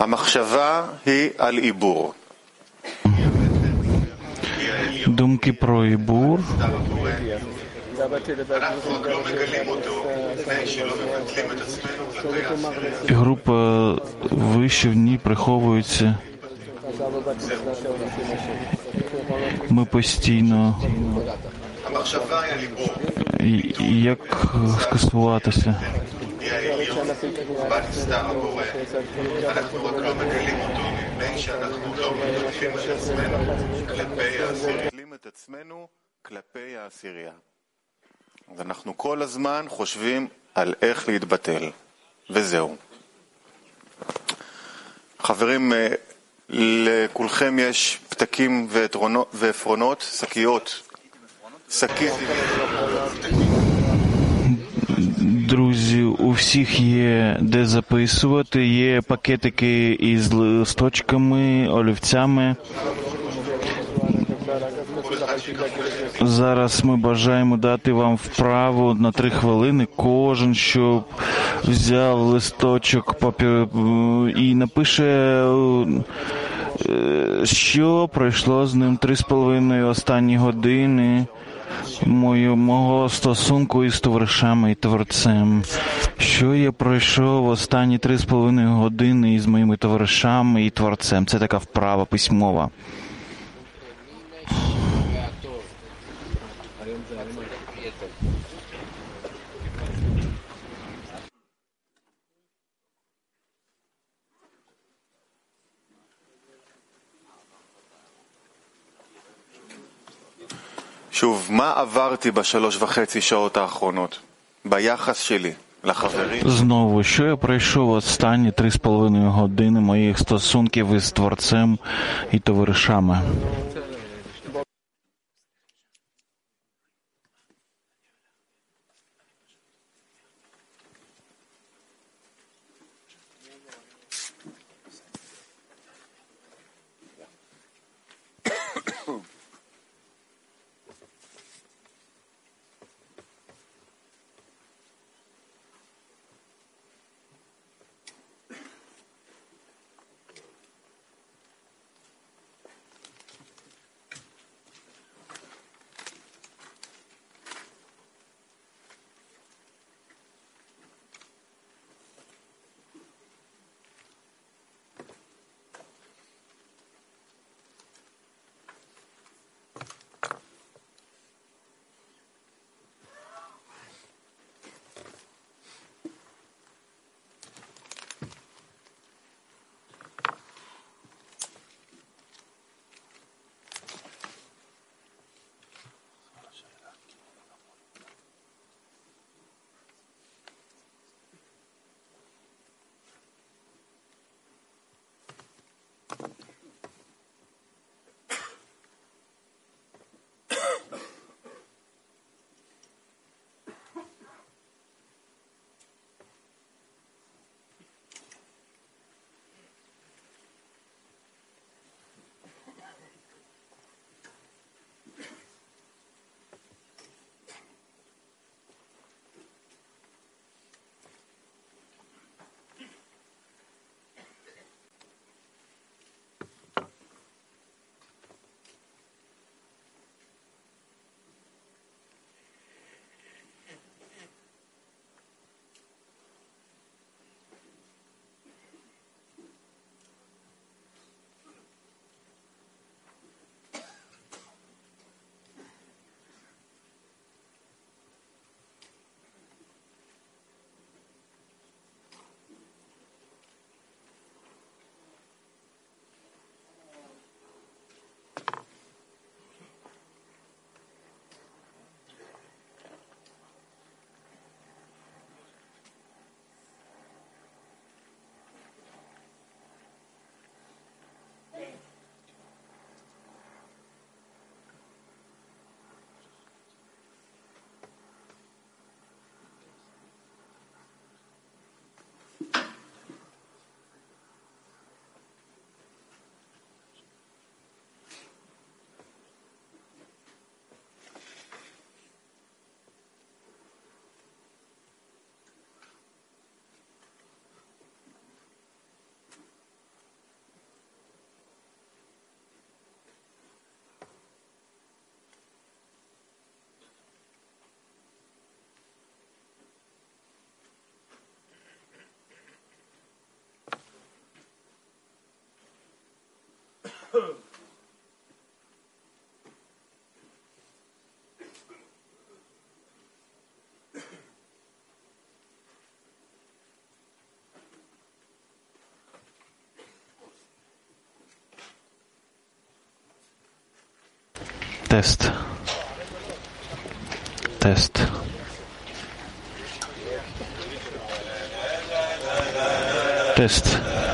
Думки про Ібур. Група вище в ній приховується. Ми постійно... Як скасуватися? ואנחנו כל הזמן חושבים על איך להתבטל, וזהו. חברים, לכולכם יש פתקים ועפרונות, שקיות. Друзі, у всіх є де записувати, є пакетики із листочками, олівцями. Зараз ми бажаємо дати вам вправу на 3 хвилини. Кожен, щоб взяв листочок і напише, що пройшло з ним 3,5 останні години мого стосунку із товаришами і Творцем. Що я пройшов останні 3,5 години із моїми товаришами і Творцем. Це така вправа письмова. שוב, מה עברתי ב3.5 שעות האחרונות? ביחס שלי לחברים? Знову, що я пройшов останні 3,5 години моїх стосунків із Творцем і товаришами? Тест. Тест. Тест.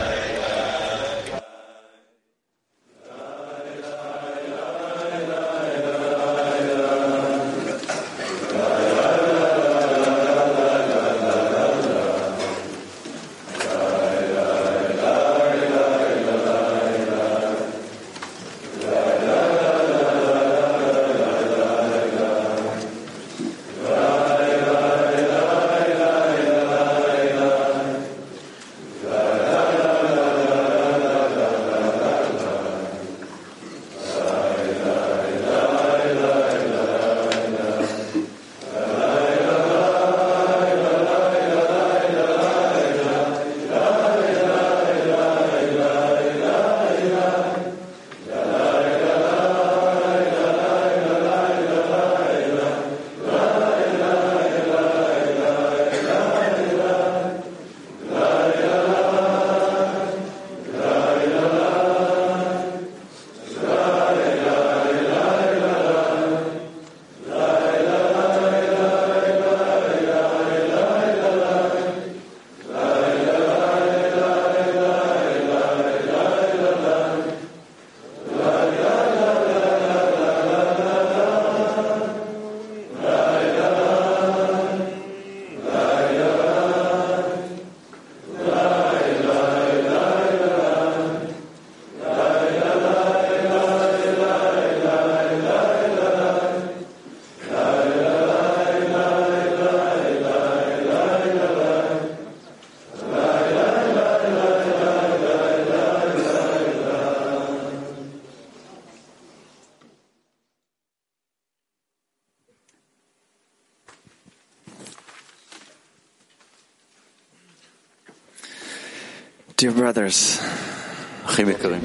Dear brothers, אחים יקרים,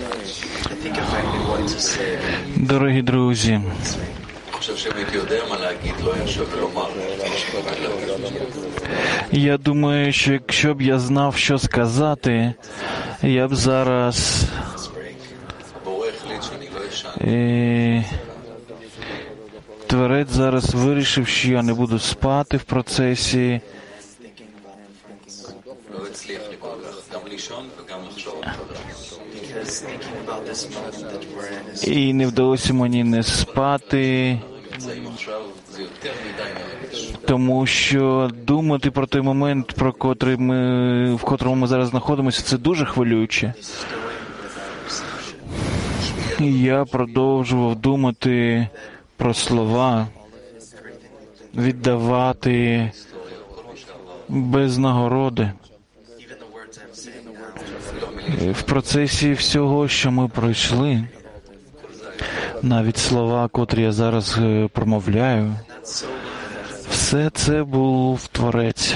Дорогі друзі, אני חושב שאם הייתי יודע מה להגיד, לא היה שווה לומר. я думаю, що якщо б я знав, що сказати, я б зараз הבורא החליט שאני לא אשן. Творець зараз вирішив, що я не буду спати в процесі, לא הצליח לי כל כך, גם לישון וגם לחשוב מחדש. because thinking about this moment that we're in is і не вдалося мені не спати, נמצאים עכשיו, זה יותר מדי מרגש. тому що думати про той момент, в котрому ми зараз знаходимося, це дуже хвилююче. І я продовжував думати про слова, віддавати без нагороди. even the words I'm saying now. В процесі всього, що ми пройшли, навіть слова, котрі я зараз промовляю, That's so love все це був Творець.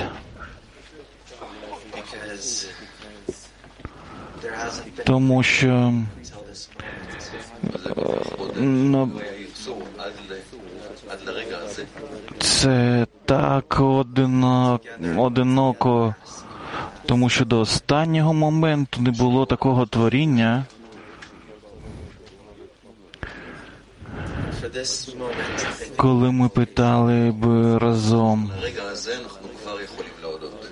because there hasn't been Тому що until this moment. ну, היה יצור עד לרגע הזה. це так одиноко, тому що до останнього моменту не було такого творіння. For this moment, I think Коли ми питали б разом. לרגע הזה אנחנו כבר יכולים להודות.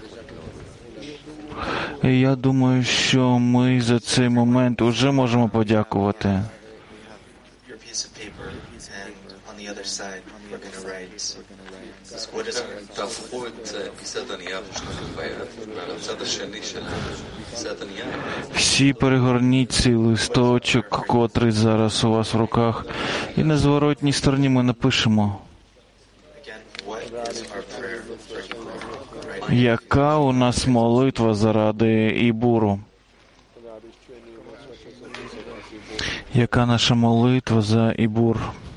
І я думаю, що ми за цей момент вже можемо подякувати. your piece of paper and on the other side we're going to write what is תהפכו את פיסת הנייר שלכם ביד, ועל הצד השני של פיסת הנייר Всі перегорніть цей листочок, котрий зараз у вас в руках, і на зворотній стороні ми напишемо, again what is our prayer for Ibur, right? яка у нас молитва заради Ібуру. Яка наша молитва за Ібур.